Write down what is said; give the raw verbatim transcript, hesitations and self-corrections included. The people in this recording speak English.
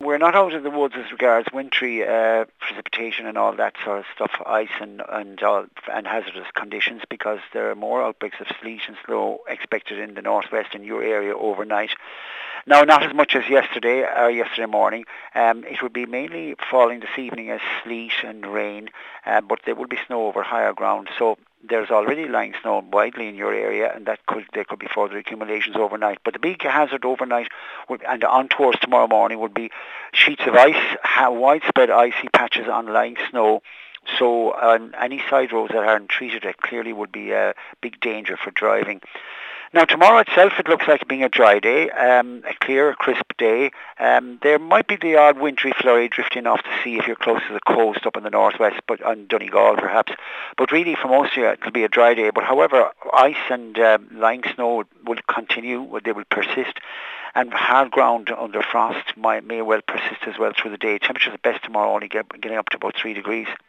we're not out of the woods as regards wintry uh, precipitation and all that sort of stuff, ice and and, all, and hazardous conditions, because there are more outbreaks of sleet and snow expected in the northwest in your area overnight. Now, not as much as yesterday or yesterday morning. Um, it will be mainly falling this evening as sleet and rain, uh, but there will be snow over higher ground. So there's already lying snow widely in your area, and that could there could be further accumulations overnight. But the big hazard overnight would, and on towards tomorrow morning would be sheets of ice, widespread icy patches on lying snow. So on any side roads that aren't treated, it clearly would be a big danger for driving. Now, tomorrow itself, it looks like being a dry day, um, a clear, crisp day. Um, there might be the odd wintry flurry drifting off the sea if you're close to the coast up in the northwest, but on Donegal perhaps. But really, for most of you, it'll be a dry day. But however, ice and um, lying snow will continue, they will persist. And hard ground under frost might, may well persist as well through the day. Temperatures at best tomorrow only get, getting up to about three degrees.